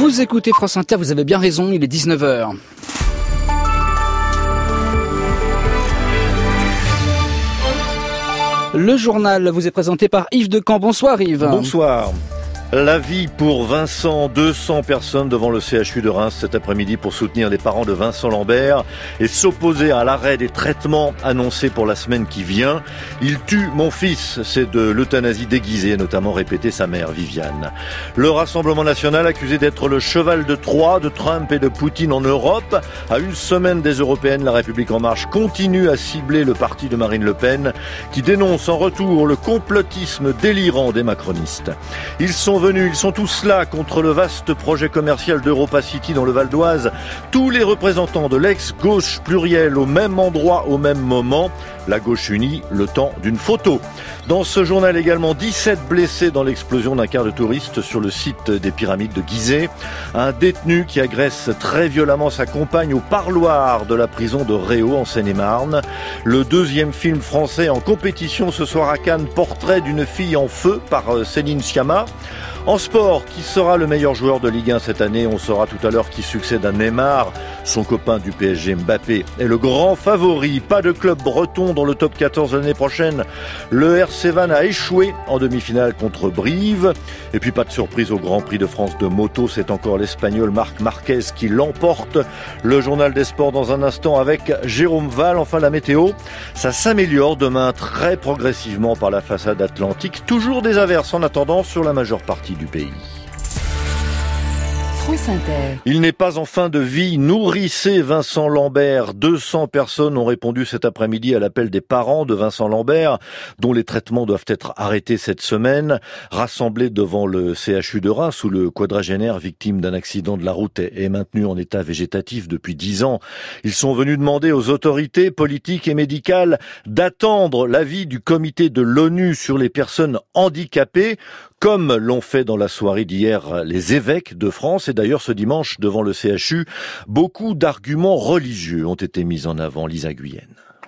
Vous écoutez France Inter, vous avez bien raison, il est 19h. Le journal vous est présenté par Yves Decamp. Bonsoir Yves. Bonsoir. La vie pour Vincent, 200 personnes devant le CHU de Reims cet après-midi pour soutenir les parents de Vincent Lambert et s'opposer à l'arrêt des traitements annoncés pour la semaine qui vient. Il tue mon fils, c'est de l'euthanasie déguisée, notamment répété sa mère Viviane. Le Rassemblement national accusé d'être le cheval de Troie de Trump et de Poutine en Europe. À une semaine des européennes, La République en marche continue à cibler le parti de Marine Le Pen qui dénonce en retour le complotisme délirant des macronistes. Ils sont tous là contre le vaste projet commercial d'Europa City dans le Val d'Oise. Tous les représentants de l'ex-gauche plurielle au même endroit, au même moment. La gauche unie, le temps d'une photo. Dans ce journal également, 17 blessés dans l'explosion d'un car de touristes sur le site des pyramides de Gizeh. Un détenu qui agresse très violemment sa compagne au parloir de la prison de Réau en Seine-et-Marne. Le deuxième film français en compétition ce soir à Cannes, Portrait d'une fille en feu par Céline Sciamma. En sport, qui sera le meilleur joueur de Ligue 1 cette année? On saura tout à l'heure qui succède à Neymar. Son copain du PSG, Mbappé, est le grand favori. Pas de club breton dans le top 14 l'année prochaine. Le RC Vannes a échoué en demi-finale contre Brive. Et puis pas de surprise au Grand Prix de France de moto. C'est encore l'Espagnol Marc Marquez qui l'emporte. Le journal des sports dans un instant avec Jérôme Val. Enfin la météo, ça s'améliore demain très progressivement par la façade atlantique. Toujours des averses en attendant sur la majeure partie du pays. France Inter. Il n'est pas en fin de vie. Nourrissez Vincent Lambert. 200 personnes ont répondu cet après-midi à l'appel des parents de Vincent Lambert, dont les traitements doivent être arrêtés cette semaine. Rassemblés devant le CHU de Reims, où le quadragénaire victime d'un accident de la route est maintenu en état végétatif depuis 10 ans. Ils sont venus demander aux autorités politiques et médicales d'attendre l'avis du comité de l'ONU sur les personnes handicapées, comme l'ont fait dans la soirée d'hier les évêques de France. Et d'ailleurs, ce dimanche, devant le CHU, beaucoup d'arguments religieux ont été mis en avant. Lisa Guyenne.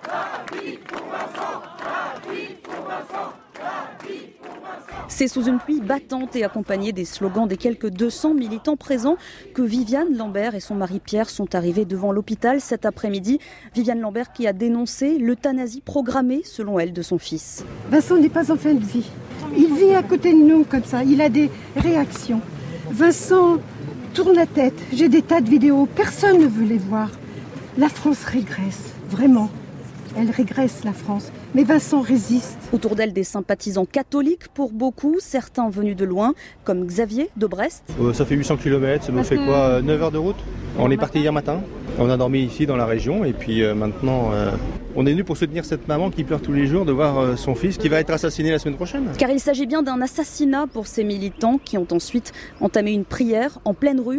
C'est sous une pluie battante et accompagnée des slogans des quelques 200 militants présents que Viviane Lambert et son mari Pierre sont arrivés devant l'hôpital cet après-midi. Viviane Lambert qui a dénoncé l'euthanasie programmée, selon elle, de son fils. Vincent n'est pas en fin de vie. Il vit à côté de nous comme ça, il a des réactions. Vincent tourne la tête, j'ai des tas de vidéos, personne ne veut les voir. La France régresse, vraiment. Elle régresse, la France. Mais Vincent résiste. Autour d'elle, des sympathisants catholiques pour beaucoup, certains venus de loin, comme Xavier de Brest. Ça fait 800 km, ça me fait quoi, 9 heures de route. On est parti hier matin, on a dormi ici dans la région et puis maintenant on est venu pour soutenir cette maman qui pleure tous les jours de voir son fils qui va être assassiné la semaine prochaine. Car il s'agit bien d'un assassinat pour ces militants qui ont ensuite entamé une prière en pleine rue.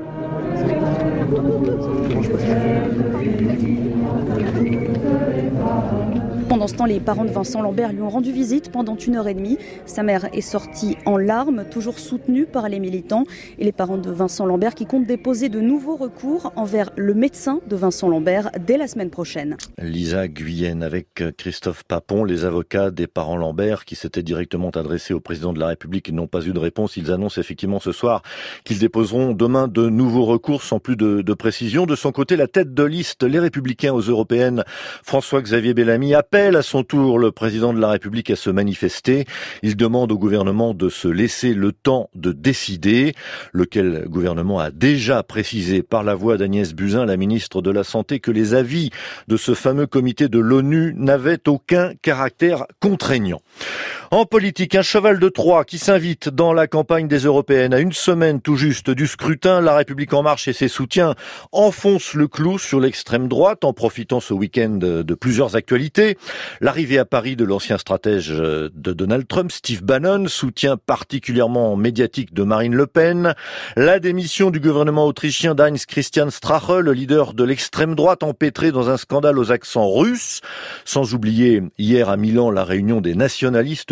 Pendant ce temps, les parents de Vincent Lambert lui ont rendu visite pendant 1h30. Sa mère est sortie en larmes, toujours soutenue par les militants. Et les parents de Vincent Lambert qui comptent déposer de nouveaux recours envers le médecin de Vincent Lambert dès la semaine prochaine. Lisa Guyenne avec Christophe Papon, les avocats des parents Lambert qui s'étaient directement adressés au président de la République et n'ont pas eu de réponse. Ils annoncent effectivement ce soir qu'ils déposeront demain de nouveaux recours sans plus de précision. De son côté, la tête de liste Les Républicains aux Européennes, François-Xavier Bellamy, appelle à son tour le président de la République à se manifester. Il demande au gouvernement de se laisser le temps de décider, lequel gouvernement a déjà précisé par la voix d'Agnès Buzyn, la ministre de la Santé, que les avis de ce fameux comité de l'ONU n'avaient aucun caractère contraignant. En politique, un cheval de Troie qui s'invite dans la campagne des Européennes. À une semaine tout juste du scrutin, La République en marche et ses soutiens enfoncent le clou sur l'extrême droite en profitant ce week-end de plusieurs actualités. L'arrivée à Paris de l'ancien stratège de Donald Trump, Steve Bannon, soutien particulièrement médiatique de Marine Le Pen. La démission du gouvernement autrichien d'Heinz Christian Strache, le leader de l'extrême droite empêtré dans un scandale aux accents russes. Sans oublier hier à Milan la réunion des nationalistes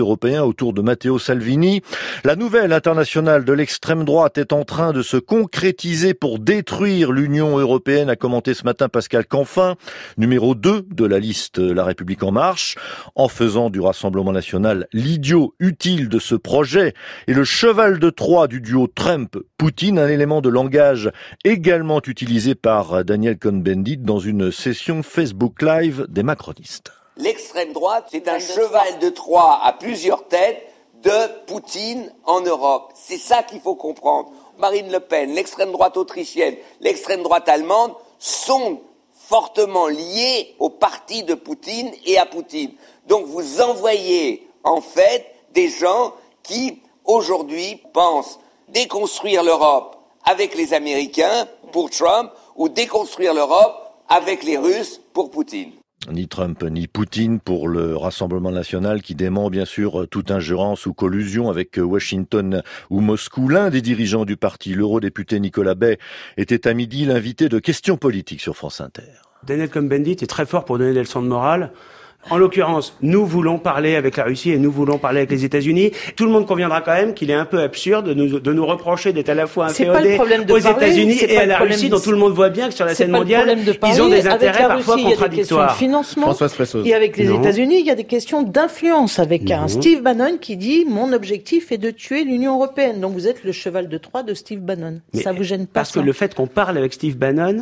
européens autour de Matteo Salvini. La nouvelle internationale de l'extrême droite est en train de se concrétiser pour détruire l'Union européenne, a commenté ce matin Pascal Canfin, numéro 2 de la liste La République en marche, en faisant du Rassemblement national l'idiot utile de ce projet et le cheval de Troie du duo Trump-Poutine, un élément de langage également utilisé par Daniel Cohn-Bendit dans une session Facebook Live des macronistes. L'extrême droite, c'est un cheval de Troie à plusieurs têtes de Poutine en Europe. C'est ça qu'il faut comprendre. Marine Le Pen, l'extrême droite autrichienne, l'extrême droite allemande sont fortement liés au parti de Poutine et à Poutine. Donc vous envoyez en fait des gens qui aujourd'hui pensent déconstruire l'Europe avec les Américains pour Trump ou déconstruire l'Europe avec les Russes pour Poutine. Ni Trump ni Poutine pour le Rassemblement national qui dément bien sûr toute ingérence ou collusion avec Washington ou Moscou. L'un des dirigeants du parti, l'eurodéputé Nicolas Bay, était à midi l'invité de Questions politiques sur France Inter. Daniel Cohn-Bendit est très fort pour donner des leçons de morale. En l'occurrence, nous voulons parler avec la Russie et nous voulons parler avec les États-Unis. Tout le monde conviendra quand même qu'il est un peu absurde de nous reprocher d'être à la fois inféodés aux États-Unis et à la Russie, dont tout le monde voit bien que sur la scène mondiale, ils ont des intérêts parfois contradictoires. Il y a des questions de financement. Et avec les États-Unis, il y a des questions d'influence avec un Steve Bannon qui dit « Mon objectif est de tuer l'Union européenne ». Donc vous êtes le cheval de Troie de Steve Bannon. Mais ça vous gêne pas? Parce que le fait qu'on parle avec Steve Bannon,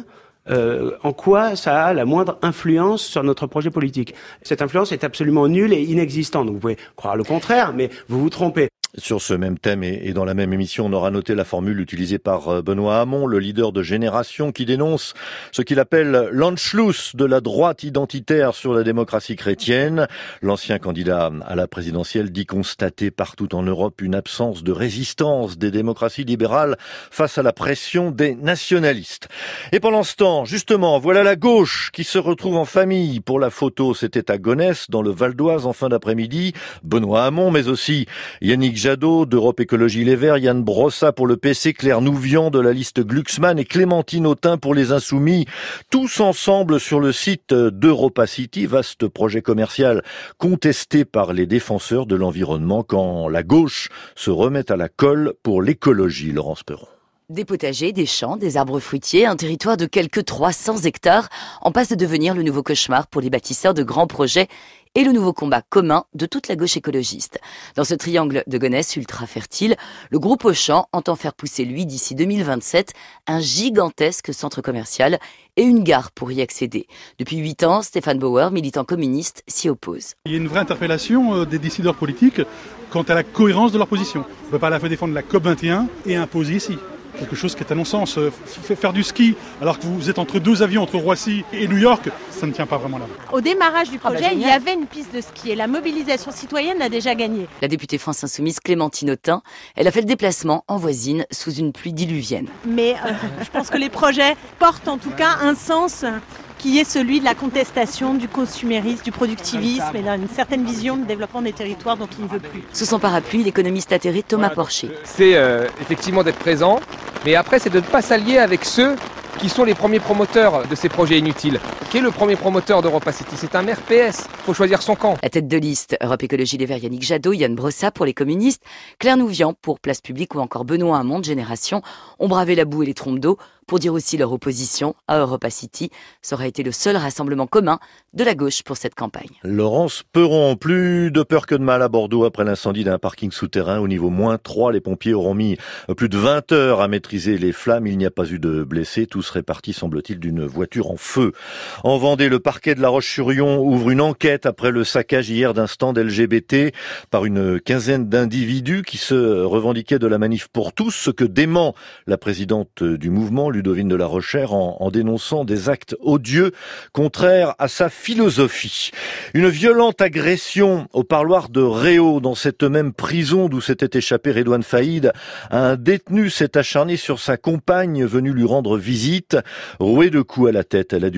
en quoi ça a la moindre influence sur notre projet politique? Cette influence est absolument nulle et inexistante. Donc vous pouvez croire le contraire, mais vous vous trompez. Sur ce même thème et dans la même émission, on aura noté la formule utilisée par Benoît Hamon, le leader de Génération, qui dénonce ce qu'il appelle l'Anschluss de la droite identitaire sur la démocratie chrétienne. L'ancien candidat à la présidentielle dit constater partout en Europe une absence de résistance des démocraties libérales face à la pression des nationalistes. Et pendant ce temps, justement, voilà la gauche qui se retrouve en famille. Pour la photo, c'était à Gonesse, dans le Val d'Oise, en fin d'après-midi. Benoît Hamon, mais aussi Yannick Jadot d'Europe Écologie Les Verts, Yann Brossa pour le PC, Claire Nouvian de la liste Glucksmann et Clémentine Autain pour les Insoumis. Tous ensemble sur le site d'EuropaCity, vaste projet commercial contesté par les défenseurs de l'environnement quand la gauche se remet à la colle pour l'écologie. Laurence Perron. Des potagers, des champs, des arbres fruitiers, un territoire de quelques 300 hectares en passe de devenir le nouveau cauchemar pour les bâtisseurs de grands projets et le nouveau combat commun de toute la gauche écologiste. Dans ce triangle de Gonesse ultra fertile, le groupe Auchan entend faire pousser, lui, d'ici 2027, un gigantesque centre commercial et une gare pour y accéder. Depuis 8 ans, Stéphane Bauer, militant communiste, s'y oppose. Il y a une vraie interpellation des décideurs politiques quant à la cohérence de leur position. On ne peut pas à la fois défendre la COP21 et imposer ici. Quelque chose qui est un non-sens. Faire du ski alors que vous êtes entre deux avions, entre Roissy et New York, ça ne tient pas vraiment là. Au démarrage du projet, il y avait une piste de ski et la mobilisation citoyenne a déjà gagné. La députée France Insoumise Clémentine Autain, elle a fait le déplacement en voisine sous une pluie diluvienne. Mais je pense que les projets portent en tout cas un sens qui est celui de la contestation du consumérisme, du productivisme et d'une certaine vision de développement des territoires dont on ne veut plus. Sous son parapluie, l'économiste atterré Thomas Porcher. C'est effectivement d'être présent, mais après c'est de ne pas s'allier avec ceux qui sont les premiers promoteurs de ces projets inutiles. Qui est le premier promoteur d'EuropaCity? C'est un maire PS. Il faut choisir son camp. La tête de liste, Europe Écologie Les Verts, Yannick Jadot, Yann Brossa pour les communistes, Claire Nouvian pour Place Publique ou encore Benoît Hamon de Génération ont bravé la boue et les trompes d'eau pour dire aussi leur opposition à EuropaCity. Ça aura été le seul rassemblement commun de la gauche pour cette campagne. Laurence Perron, plus de peur que de mal à Bordeaux après l'incendie d'un parking souterrain au niveau -3. Les pompiers auront mis plus de 20 heures à maîtriser les flammes. Il n'y a pas eu de blessés. Tout serait parti, semble-t-il, d'une voiture en feu. En Vendée, le parquet de La Roche-sur-Yon ouvre une enquête après le saccage hier d'un stand LGBT par une quinzaine d'individus qui se revendiquaient de la manif pour tous, ce que dément la présidente du mouvement, Ludovine de la Rochère, en dénonçant des actes odieux contraires à sa philosophie. Une violente agression au parloir de Réau, dans cette même prison d'où s'était échappé Redouane Faïd. Un détenu s'est acharné sur sa compagne venue lui rendre visite. Rouée de coups à la tête, elle a dû être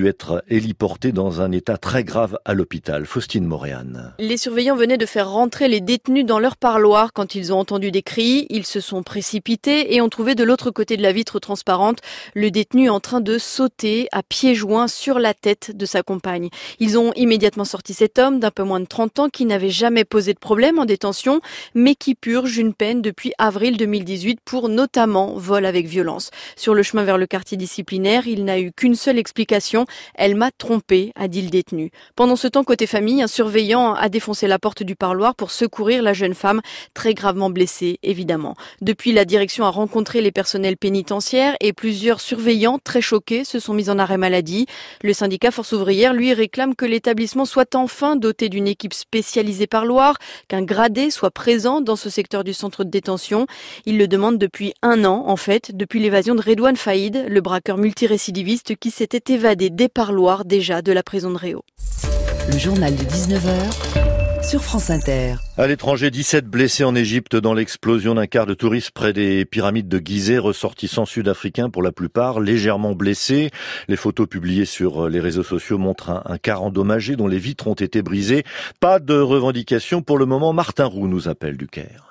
héliporté dans un état très grave à l'hôpital. Faustine Moréane. Les surveillants venaient de faire rentrer les détenus dans leur parloir quand ils ont entendu des cris. Ils se sont précipités et ont trouvé de l'autre côté de la vitre transparente le détenu en train de sauter à pieds joints sur la tête de sa compagne. Ils ont immédiatement sorti cet homme d'un peu moins de 30 ans qui n'avait jamais posé de problème en détention, mais qui purge une peine depuis avril 2018 pour notamment vol avec violence. Sur le chemin vers le quartier disciplinaire, il n'a eu qu'une seule explication. Elle m'a trompé, a dit le détenu. Pendant ce temps, côté famille, un surveillant a défoncé la porte du parloir pour secourir la jeune femme, très gravement blessée, évidemment. Depuis, la direction a rencontré les personnels pénitentiaires et plusieurs surveillants, très choqués, se sont mis en arrêt maladie. Le syndicat Force ouvrière, lui, réclame que l'établissement soit enfin doté d'une équipe spécialisée parloir, qu'un gradé soit présent dans ce secteur du centre de détention. Il le demande depuis 1 an, en fait, depuis l'évasion de Redouane Faïd, le braqueur multirécidiviste qui s'était évadé des parloirs déjà de la prison de Réau. Le journal de 19h sur France Inter. À l'étranger, 17 blessés en Égypte dans l'explosion d'un car de touristes près des pyramides de Gizeh, ressortissants sud-africains pour la plupart, légèrement blessés. Les photos publiées sur les réseaux sociaux montrent un car endommagé dont les vitres ont été brisées. Pas de revendication pour le moment. Martin Roux nous appelle du Caire.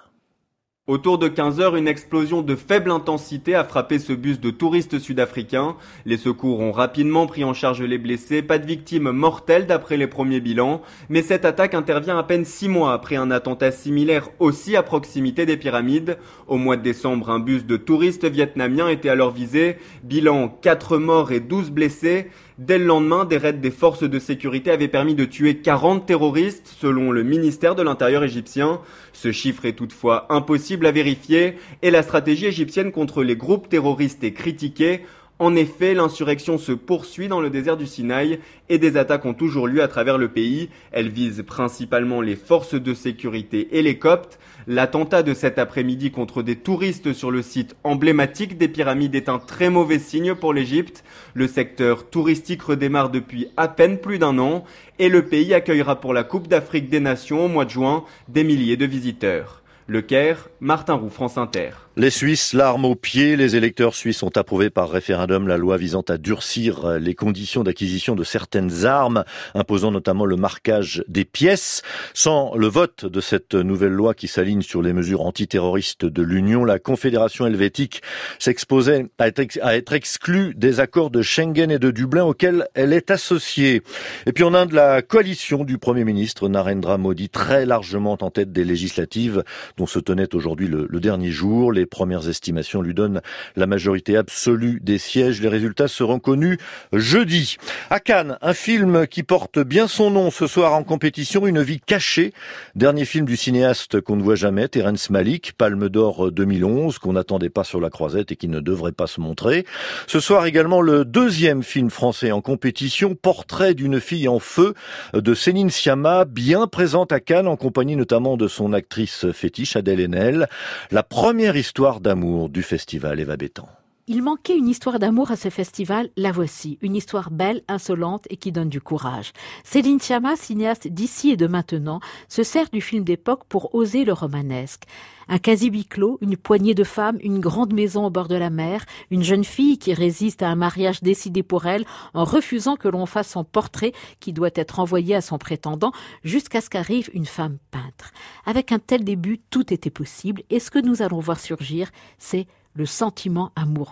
Autour de 15h, une explosion de faible intensité a frappé ce bus de touristes sud-africains. Les secours ont rapidement pris en charge les blessés. Pas de victimes mortelles d'après les premiers bilans. Mais cette attaque intervient à peine 6 mois après un attentat similaire aussi à proximité des pyramides. Au mois de décembre, un bus de touristes vietnamiens était alors visé. Bilan 4 morts et 12 blessés. Dès le lendemain, des raids des forces de sécurité avaient permis de tuer 40 terroristes, selon le ministère de l'Intérieur égyptien. Ce chiffre est toutefois impossible à vérifier et la stratégie égyptienne contre les groupes terroristes est critiquée. En effet, l'insurrection se poursuit dans le désert du Sinaï et des attaques ont toujours lieu à travers le pays. Elles visent principalement les forces de sécurité et les Coptes. L'attentat de cet après-midi contre des touristes sur le site emblématique des pyramides est un très mauvais signe pour l'Égypte. Le secteur touristique redémarre depuis à peine plus d'1 an et le pays accueillera pour la Coupe d'Afrique des Nations au mois de juin des milliers de visiteurs. Le Caire, Martin Roux, France Inter. Les Suisses, l'arme au pied, les électeurs suisses ont approuvé par référendum la loi visant à durcir les conditions d'acquisition de certaines armes, imposant notamment le marquage des pièces. Sans le vote de cette nouvelle loi qui s'aligne sur les mesures antiterroristes de l'Union, la Confédération helvétique s'exposait à être exclue des accords de Schengen et de Dublin auxquels elle est associée. Et puis en Inde, la coalition du Premier ministre Narendra Modi, très largement en tête des législatives dont se tenait aujourd'hui le dernier jour. Les premières estimations lui donnent la majorité absolue des sièges. Les résultats seront connus jeudi. À Cannes, un film qui porte bien son nom ce soir en compétition, Une vie cachée. Dernier film du cinéaste qu'on ne voit jamais, Terrence Malick, Palme d'Or 2011, qu'on n'attendait pas sur la croisette et qui ne devrait pas se montrer. Ce soir également le deuxième film français en compétition, Portrait d'une fille en feu, de Céline Sciamma, bien présente à Cannes en compagnie notamment de son actrice fétiche Adèle Haenel. La première histoire d'amour du festival, Eva Bétan. Il manquait une histoire d'amour à ce festival, la voici. Une histoire belle, insolente et qui donne du courage. Céline Sciamma, cinéaste d'ici et de maintenant, se sert du film d'époque pour oser le romanesque. Un quasi huis clos, une poignée de femmes, une grande maison au bord de la mer, une jeune fille qui résiste à un mariage décidé pour elle en refusant que l'on fasse son portrait qui doit être envoyé à son prétendant jusqu'à ce qu'arrive une femme peintre. Avec un tel début, tout était possible et ce que nous allons voir surgir, c'est le sentiment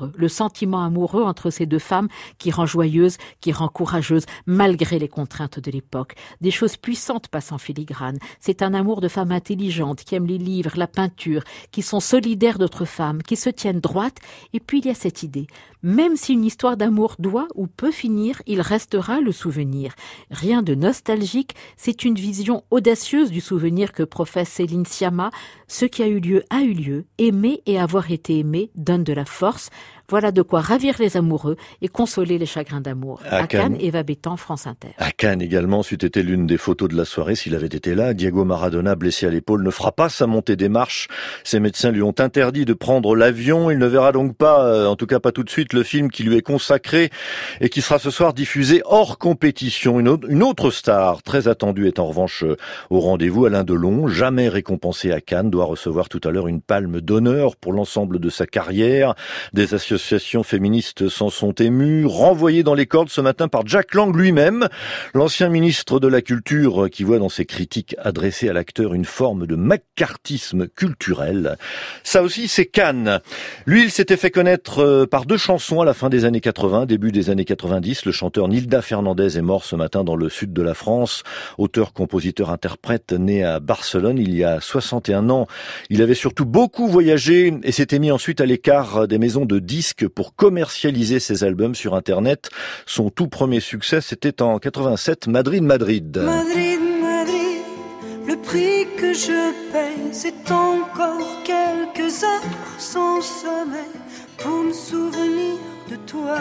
amoureux entre ces deux femmes qui rend joyeuse, qui rend courageuse, malgré les contraintes de l'époque. Des choses puissantes passent en filigrane. C'est un amour de femmes intelligentes, qui aiment les livres, la peinture, qui sont solidaires d'autres femmes, qui se tiennent droites. Et puis il y a cette idée. Même si une histoire d'amour doit ou peut finir, il restera le souvenir. Rien de nostalgique, c'est une vision audacieuse du souvenir que professe Céline Sciamma. Ce qui a eu lieu, aimer et avoir été aimé donne de la force. Voilà de quoi ravir les amoureux et consoler les chagrins d'amour. À Cannes, Eva Bétan, France Inter. À Cannes également, c'eût été l'une des photos de la soirée s'il avait été là. Diego Maradona, blessé à l'épaule, ne fera pas sa montée des marches. Ses médecins lui ont interdit de prendre l'avion. Il ne verra donc pas, en tout cas pas tout de suite, le film qui lui est consacré et qui sera ce soir diffusé hors compétition. Une autre star très attendue est en revanche au rendez-vous. Alain Delon, jamais récompensé à Cannes, doit recevoir tout à l'heure une palme d'honneur pour l'ensemble de sa carrière. Des associations féministes s'en sont émues, renvoyées dans les cordes ce matin par Jack Lang lui-même, l'ancien ministre de la Culture qui voit dans ses critiques adressées à l'acteur une forme de macartisme culturel. Ça aussi, c'est Cannes. Lui, il s'était fait connaître par 2 chansons à la fin des années 80, début des années 90. Le chanteur Nilda Fernandez est mort ce matin dans le sud de la France. Auteur, compositeur, interprète, né à Barcelone il y a 61 ans. Il avait surtout beaucoup voyagé et s'était mis ensuite à l'écart des maisons de disques pour commercialiser ses albums sur Internet. Son tout premier succès, c'était en 87, Madrid, Madrid. Madrid, Madrid, le prix que je paye, c'est encore quelques heures sans sommeil pour me souvenir de toi.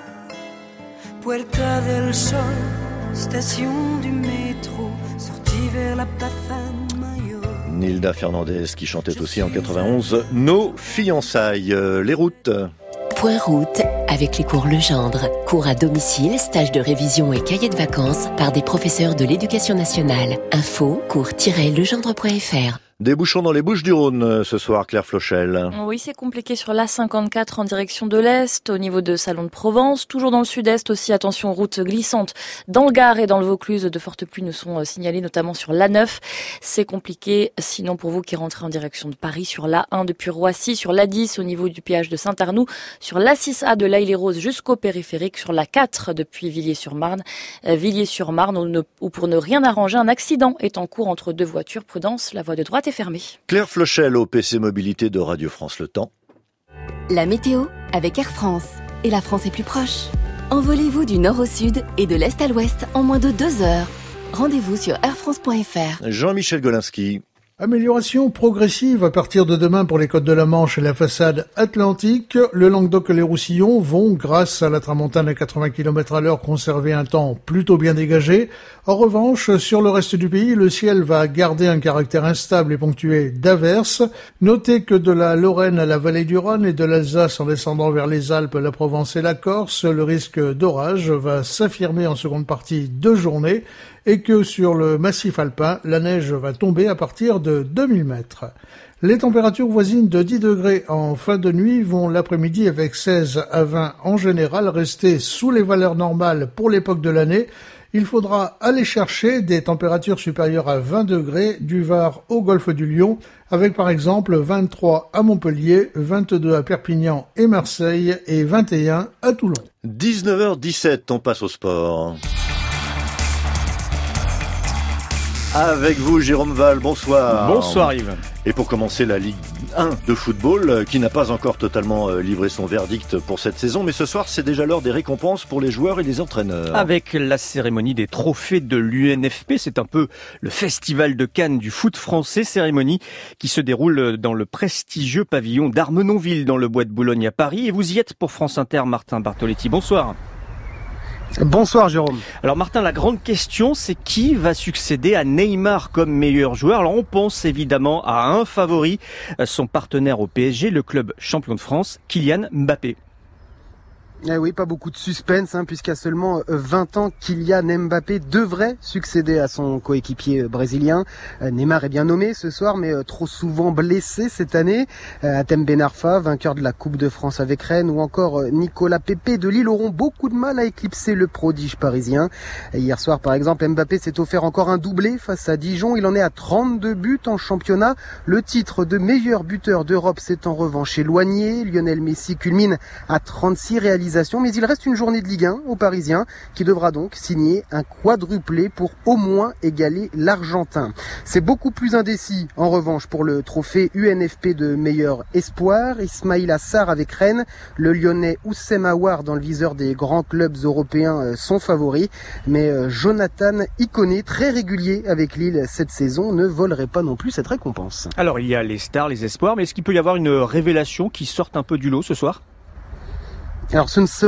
Puerta del Sol, station du métro, sortie vers la Plaza Mayor. Nilda Fernandez qui chantait aussi en 91 Nos fiançailles. Les routes. Point route avec les cours Legendre. Cours à domicile, stage de révision et cahiers de vacances par des professeurs de l'éducation nationale. Info cours-legendre.fr. Des bouchons dans les Bouches-du-Rhône ce soir, Claire Flochel. Oui, c'est compliqué sur l'A54 en direction de l'Est, au niveau de Salon de Provence. Toujours dans le sud-est aussi, attention, route glissante. Dans le Gard et dans le Vaucluse, de fortes pluies nous sont signalées, notamment sur l'A9. C'est compliqué, sinon pour vous qui rentrez en direction de Paris, sur l'A1 depuis Roissy, sur l'A10 au niveau du péage de Saint-Arnoux, sur l'A6A de l'Aille-les-Roses jusqu'au périphérique, sur l'A4 depuis Villiers-sur-Marne, où pour ne rien arranger, un accident est en cours entre 2 voitures. Prudence, la voie de droite est fermée. Claire Flochel au PC Mobilité de Radio France Le Temps. La météo avec Air France. Et la France est plus proche. Envolez-vous du nord au sud et de l'est à l'ouest en moins de 2 heures. Rendez-vous sur airfrance.fr. Jean-Michel Golinski. Amélioration progressive à partir de demain pour les côtes de la Manche et la façade atlantique. Le Languedoc et les Roussillons vont, grâce à la tramontane à 80 km/h, conserver un temps plutôt bien dégagé. En revanche, sur le reste du pays, le ciel va garder un caractère instable et ponctué d'averses. Notez que de la Lorraine à la vallée du Rhône et de l'Alsace en descendant vers les Alpes, la Provence et la Corse, le risque d'orage va s'affirmer en seconde partie de journée. Et que sur le massif alpin, la neige va tomber à partir de 2000 mètres. Les températures voisines de 10 degrés en fin de nuit vont l'après-midi avec 16 à 20 en général rester sous les valeurs normales pour l'époque de l'année. Il faudra aller chercher des températures supérieures à 20 degrés du Var au golfe du Lion, avec par exemple 23 à Montpellier, 22 à Perpignan et Marseille et 21 à Toulon. 19h17, on passe au sport. Avec vous, Jérôme Val, bonsoir. Bonsoir Yves. Et pour commencer, la Ligue 1 de football, qui n'a pas encore totalement livré son verdict pour cette saison, mais ce soir, c'est déjà l'heure des récompenses pour les joueurs et les entraîneurs. Avec la cérémonie des trophées de l'UNFP, c'est un peu le festival de Cannes du foot français, cérémonie qui se déroule dans le prestigieux pavillon d'Armenonville, dans le Bois de Boulogne à Paris. Et vous y êtes pour France Inter, Martin Bartoletti. Bonsoir. Bonsoir Jérôme. Alors Martin, la grande question, c'est qui va succéder à Neymar comme meilleur joueur? Alors on pense évidemment à un favori, son partenaire au PSG, le club champion de France, Kylian Mbappé. Eh oui, pas beaucoup de suspense, puisqu'à seulement 20 ans, Kylian Mbappé devrait succéder à son coéquipier brésilien. Neymar est bien nommé ce soir, mais trop souvent blessé cette année. Hatem Ben Arfa, vainqueur de la Coupe de France avec Rennes, ou encore Nicolas Pepe de Lille auront beaucoup de mal à éclipser le prodige parisien. Hier soir, par exemple, Mbappé s'est offert encore un doublé face à Dijon. Il en est à 32 buts en championnat. Le titre de meilleur buteur d'Europe s'est en revanche éloigné. Lionel Messi culmine à 36 réalisations. Mais il reste une journée de Ligue 1 aux Parisiens qui devra donc signer un quadruplé pour au moins égaler l'Argentin. C'est beaucoup plus indécis en revanche pour le trophée UNFP de meilleur espoir. Ismaïla Sarr avec Rennes, le Lyonnais Oussem Aouar dans le viseur des grands clubs européens sont favoris. Mais Jonathan Iconé, très régulier avec Lille cette saison, ne volerait pas non plus cette récompense. Alors il y a les stars, les espoirs, mais est-ce qu'il peut y avoir une révélation qui sorte un peu du lot ce soir ? Alors ce ne serait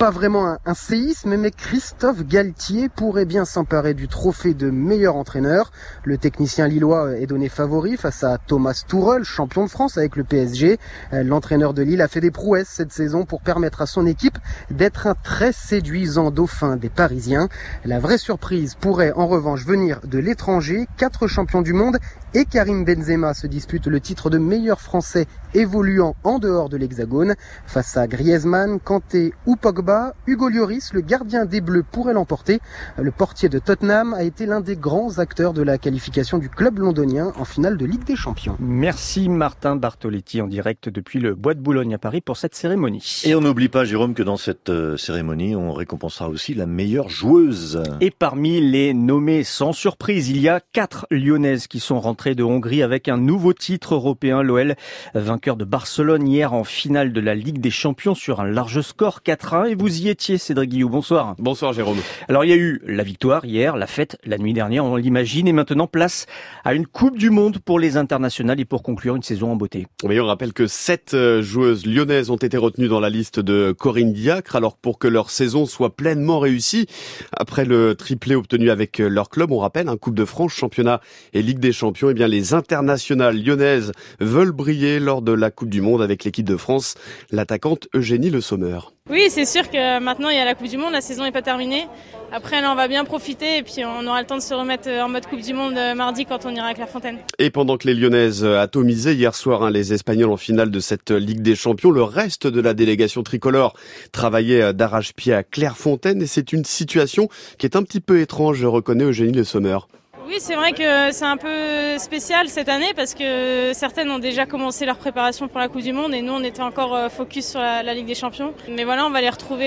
pas vraiment un séisme, mais Christophe Galtier pourrait bien s'emparer du trophée de meilleur entraîneur. Le technicien lillois est donné favori face à Thomas Tuchel, champion de France avec le PSG. L'entraîneur de Lille a fait des prouesses cette saison pour permettre à son équipe d'être un très séduisant dauphin des Parisiens. La vraie surprise pourrait en revanche venir de l'étranger. 4 champions du monde et Karim Benzema se disputent le titre de meilleur Français évoluant en dehors de l'Hexagone. Face à Griezmann, Kanté ou Pogba, Hugo Lloris, le gardien des Bleus, pourrait l'emporter. Le portier de Tottenham a été l'un des grands acteurs de la qualification du club londonien en finale de Ligue des Champions. Merci Martin Bartoletti en direct depuis le Bois de Boulogne à Paris pour cette cérémonie. Et on n'oublie pas, Jérôme, que dans cette cérémonie, on récompensera aussi la meilleure joueuse. Et parmi les nommés sans surprise, il y a 4 Lyonnaises qui sont rentrées de Hongrie avec un nouveau titre européen. L'OL, vainqueur de Barcelone hier en finale de la Ligue des Champions sur un large score 4-1. Et vous y étiez, Cédric Guillou. Bonsoir. Bonsoir, Jérôme. Alors, il y a eu la victoire hier, la fête la nuit dernière, on l'imagine. Et maintenant, place à une Coupe du Monde pour les internationales et pour conclure une saison en beauté. Oui, on rappelle que 7 joueuses lyonnaises ont été retenues dans la liste de Corinne Diacre. Alors, pour que leur saison soit pleinement réussie, après le triplé obtenu avec leur club, on rappelle, Coupe de France, championnat et Ligue des Champions, eh bien, les internationales lyonnaises veulent briller lors de la Coupe du Monde avec l'équipe de France, l'attaquante Eugénie Le Sommer. Oui, c'est sûr que maintenant il y a la Coupe du Monde, la saison n'est pas terminée. Après là on va bien profiter et puis on aura le temps de se remettre en mode Coupe du Monde mardi quand on ira à Clairefontaine. Et pendant que les Lyonnaises atomisaient hier soir les Espagnols en finale de cette Ligue des Champions, le reste de la délégation tricolore travaillait d'arrache-pied à Clairefontaine et c'est une situation qui est un petit peu étrange, reconnaît Eugénie Le Sommer. Oui, c'est vrai que c'est un peu spécial cette année parce que certaines ont déjà commencé leur préparation pour la Coupe du Monde et nous on était encore focus sur la Ligue des Champions. Mais voilà, on va les retrouver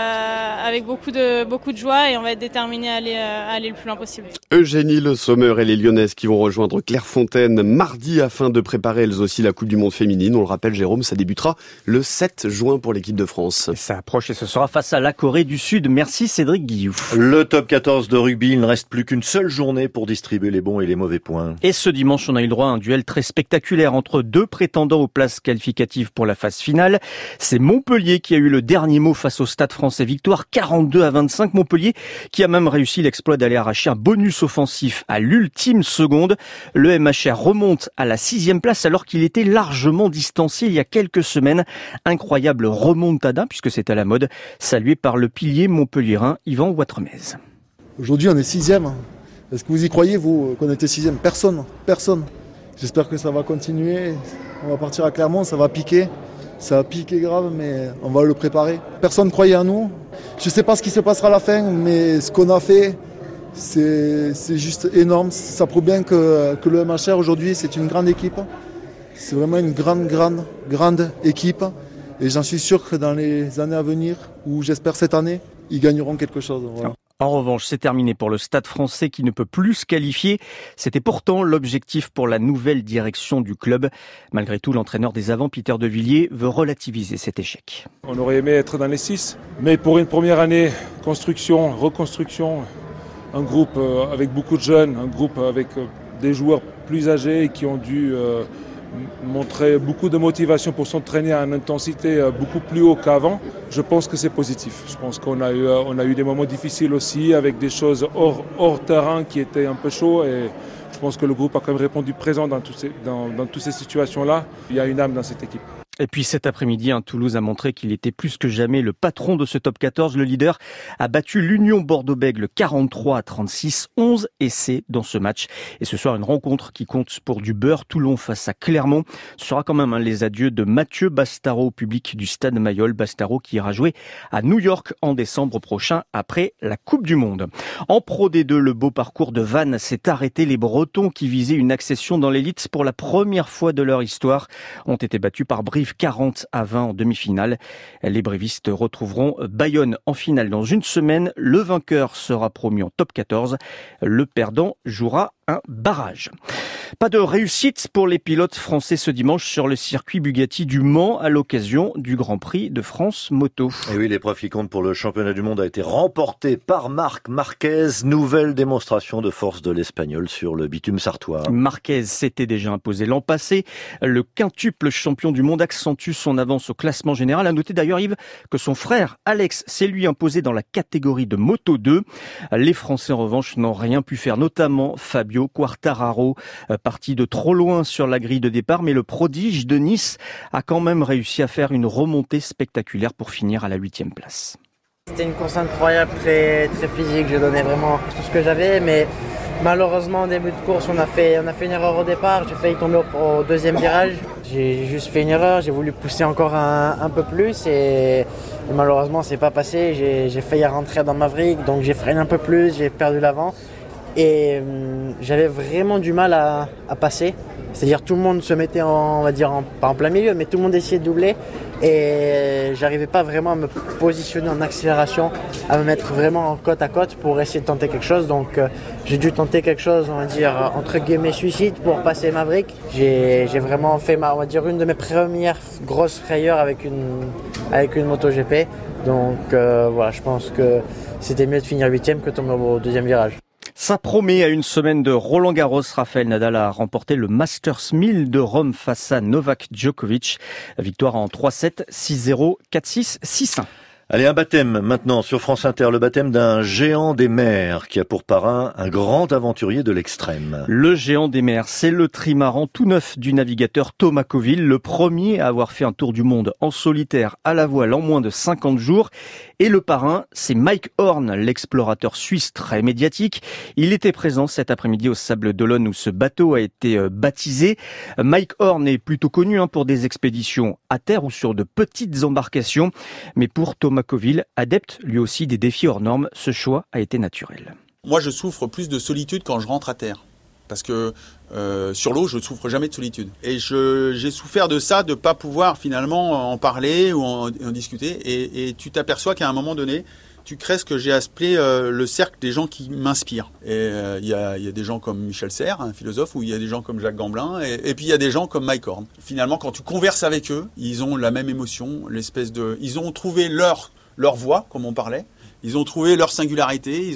avec beaucoup de joie et on va être déterminés à aller le plus loin possible. Eugénie Le Sommer et les Lyonnaises qui vont rejoindre Clairefontaine mardi afin de préparer elles aussi la Coupe du Monde féminine. On le rappelle, Jérôme, ça débutera le 7 juin pour l'équipe de France. Et ça approche et ce sera face à la Corée du Sud. Merci Cédric Guillou. Le top 14 de rugby, il ne reste plus qu'une seule journée pour distribuer les bons et les mauvais points. Et ce dimanche, on a eu le droit à un duel très spectaculaire entre 2 prétendants aux places qualificatives pour la phase finale. C'est Montpellier qui a eu le dernier mot face au Stade Français. Victoire 42-25. Montpellier qui a même réussi l'exploit d'aller arracher un bonus offensif à l'ultime seconde. Le MHR remonte à la 6e place alors qu'il était largement distancé il y a quelques semaines. Incroyable remontada puisque c'est à la mode, salué par le pilier montpelliérain Yvan Ouattremez. Aujourd'hui, on est 6e. Est-ce que vous y croyez, vous, qu'on était 6e ? Personne. J'espère que ça va continuer. On va partir à Clermont, ça va piquer. Ça va piquer grave, mais on va le préparer. Personne ne croyait en nous. Je ne sais pas ce qui se passera à la fin, mais ce qu'on a fait, c'est juste énorme. Ça prouve bien que le MHR, aujourd'hui, c'est une grande équipe. C'est vraiment une grande équipe. Et j'en suis sûr que dans les années à venir, ou j'espère cette année, ils gagneront quelque chose. Voilà. En revanche, c'est terminé pour le Stade Français qui ne peut plus se qualifier. C'était pourtant l'objectif pour la nouvelle direction du club. Malgré tout, l'entraîneur des Avants, Peter De Villiers, veut relativiser cet échec. On aurait aimé être dans les 6, mais pour une première année, construction, reconstruction, un groupe avec beaucoup de jeunes, un groupe avec des joueurs plus âgés qui ont dû montrer beaucoup de motivation pour s'entraîner à une intensité beaucoup plus haut qu'avant. Je pense que c'est positif. Je pense qu'on a eu des moments difficiles aussi avec des choses hors terrain qui étaient un peu chauds et je pense que le groupe a quand même répondu présent dans toutes ces situations-là. Il y a une âme dans cette équipe. Et puis cet après-midi, Toulouse a montré qu'il était plus que jamais le patron de ce top 14. Le leader a battu l'Union Bordeaux-Bègles 43-36, 11 essais dans ce match. Et ce soir, une rencontre qui compte pour du beurre. Toulon face à Clermont. Ce sera quand même les adieux de Mathieu Bastaro au public du Stade Mayol. Bastaro qui ira jouer à New York en décembre prochain après la Coupe du Monde. En Pro D2, le beau parcours de Vannes s'est arrêté. Les Bretons qui visaient une accession dans l'élite pour la première fois de leur histoire ont été battus par Brive 40-20 en demi-finale. Les brévistes retrouveront Bayonne en finale dans une semaine. Le vainqueur sera promu en top 14. Le perdant jouera un barrage. Pas de réussite pour les pilotes français ce dimanche sur le circuit Bugatti du Mans à l'occasion du Grand Prix de France Moto. Et oui, l'épreuve qui compte pour le championnat du monde a été remportée par Marc Marquez. Nouvelle démonstration de force de l'Espagnol sur le bitume sartois. Marquez s'était déjà imposé l'an passé. Le quintuple champion du monde accentue son avance au classement général. À noter d'ailleurs, Yves, que son frère Alex s'est lui imposé dans la catégorie de Moto 2. Les Français en revanche n'ont rien pu faire, notamment Fabio Quartararo, parti de trop loin sur la grille de départ, mais le prodige de Nice a quand même réussi à faire une remontée spectaculaire pour finir à la 8e place. C'était une course incroyable, très, très physique, j'ai donné vraiment tout ce que j'avais, mais malheureusement au début de course on a fait une erreur au départ, j'ai failli tomber au deuxième virage, j'ai juste fait une erreur, j'ai voulu pousser encore un peu plus et malheureusement c'est pas passé, j'ai failli rentrer dans Maverick, donc j'ai freiné un peu plus, j'ai perdu l'avant. Et j'avais vraiment du mal à passer. C'est-à-dire tout le monde se mettait pas en plein milieu, mais tout le monde essayait de doubler. Et j'arrivais pas vraiment à me positionner en accélération, à me mettre vraiment en côte à côte pour essayer de tenter quelque chose. Donc j'ai dû tenter quelque chose, on va dire, entre guillemets suicide pour passer Maverick. J'ai vraiment fait une de mes premières grosses frayeurs avec une MotoGP. Donc voilà, je pense que c'était mieux de finir 8e que de tomber au deuxième virage. Ça promet. À une semaine de Roland-Garros, Rafael Nadal a remporté le Masters 1000 de Rome face à Novak Djokovic. Victoire en 3-7, 6-0, 4-6, 6-1. Allez, un baptême maintenant sur France Inter, le baptême d'un géant des mers qui a pour parrain un grand aventurier de l'extrême. Le géant des mers, c'est le trimaran tout neuf du navigateur Thomas Coville, le premier à avoir fait un tour du monde en solitaire à la voile en moins de 50 jours. Et le parrain, c'est Mike Horn, l'explorateur suisse très médiatique. Il était présent cet après-midi au Sable d'Olonne où ce bateau a été baptisé. Mike Horn est plutôt connu pour des expéditions à terre ou sur de petites embarcations. Mais pour Thomas Coville, adepte lui aussi des défis hors normes, ce choix a été naturel. Moi, je souffre plus de solitude quand je rentre à terre. Parce que sur l'eau, je ne souffre jamais de solitude. Et j'ai souffert de ça, de ne pas pouvoir finalement en parler ou en discuter. Et tu t'aperçois qu'à un moment donné, tu crées ce que j'ai appelé le cercle des gens qui m'inspirent. Et il y a des gens comme Michel Serres, un philosophe, ou il y a des gens comme Jacques Gamblin, et puis il y a des gens comme Mike Horn. Finalement, quand tu converses avec eux, ils ont la même émotion, ils ont trouvé leur voix, comme on parlait. Ils ont trouvé leur singularité,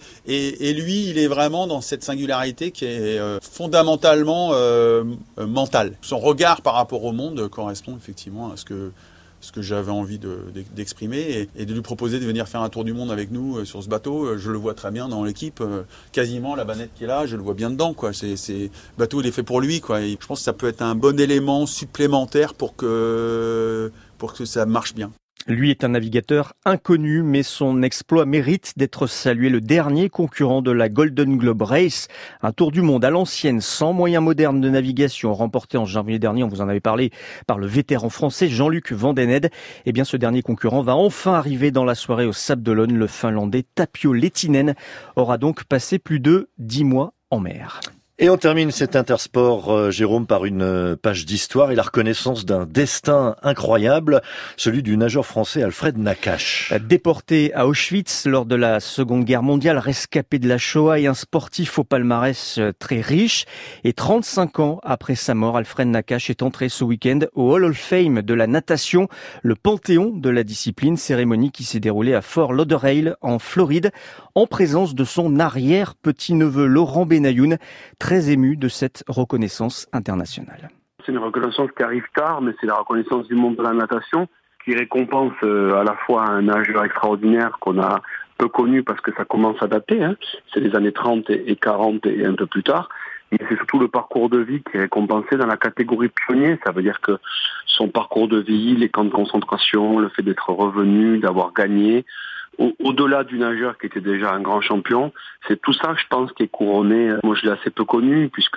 et lui, il est vraiment dans cette singularité qui est fondamentalement mentale. Son regard par rapport au monde correspond effectivement à ce que j'avais envie d'exprimer et de lui proposer de venir faire un tour du monde avec nous sur ce bateau. Je le vois très bien dans l'équipe, quasiment la banette qui est là, je le vois bien dedans, quoi. Le bateau, il est fait pour lui, quoi. Et je pense que ça peut être un bon élément supplémentaire pour que ça marche bien. Lui est un navigateur inconnu, mais son exploit mérite d'être salué. Le dernier concurrent de la Golden Globe Race, un tour du monde à l'ancienne, sans moyens modernes de navigation, remporté en janvier dernier, on vous en avait parlé, par le vétéran français Jean-Luc Vandened. Eh bien, ce dernier concurrent va enfin arriver dans la soirée au Sable d'Olonne. Le Finlandais Tapio Lehtinen aura donc passé plus de 10 mois en mer. Et on termine cet Intersport, Jérôme, par une page d'histoire et la reconnaissance d'un destin incroyable, celui du nageur français Alfred Nakache. Déporté à Auschwitz lors de la Seconde Guerre mondiale, rescapé de la Shoah et un sportif au palmarès très riche. Et 35 ans après sa mort, Alfred Nakache est entré ce week-end au Hall of Fame de la natation, le panthéon de la discipline, cérémonie qui s'est déroulée à Fort Lauderdale en Floride, en présence de son arrière-petit-neveu Laurent Benayoun, très ému de cette reconnaissance internationale. C'est une reconnaissance qui arrive tard, mais c'est la reconnaissance du monde de la natation qui récompense à la fois un nageur extraordinaire qu'on a peu connu parce que ça commence à dater, c'est les années 30 et 40 et un peu plus tard, mais c'est surtout le parcours de vie qui est récompensé dans la catégorie pionnier. Ça veut dire que son parcours de vie, les camps de concentration, le fait d'être revenu, d'avoir gagné, au-delà du nageur qui était déjà un grand champion, c'est tout ça, je pense, qui est couronné. Moi, je l'ai assez peu connu puisque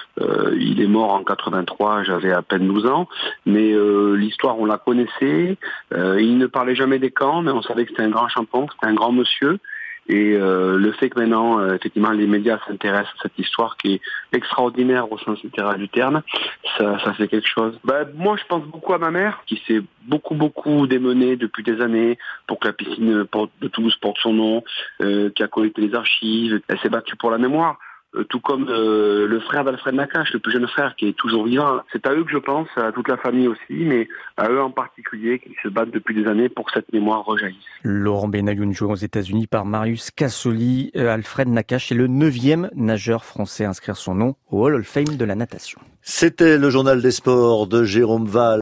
il est mort en 83, j'avais à peine 12 ans. Mais l'histoire, on la connaissait. Il ne parlait jamais des camps, mais on savait que c'était un grand champion, que c'était un grand monsieur. Et le fait que maintenant, effectivement, les médias s'intéressent à cette histoire qui est extraordinaire au sens littéral du terme, ça fait quelque chose. Moi, je pense beaucoup à ma mère, qui s'est beaucoup démenée depuis des années pour que la piscine de Toulouse porte son nom, qui a collecté les archives. Elle s'est battue pour la mémoire. tout comme le frère d'Alfred Nakache, le plus jeune frère qui est toujours vivant. C'est à eux que je pense, à toute la famille aussi, mais à eux en particulier qui se battent depuis des années pour que cette mémoire rejaillisse. Laurent Benayoun, joué aux États-Unis par Marius Cassoli. Alfred Nakache est le 9e nageur français à inscrire son nom au Hall of Fame de la natation. C'était le journal des sports de Jérôme Val.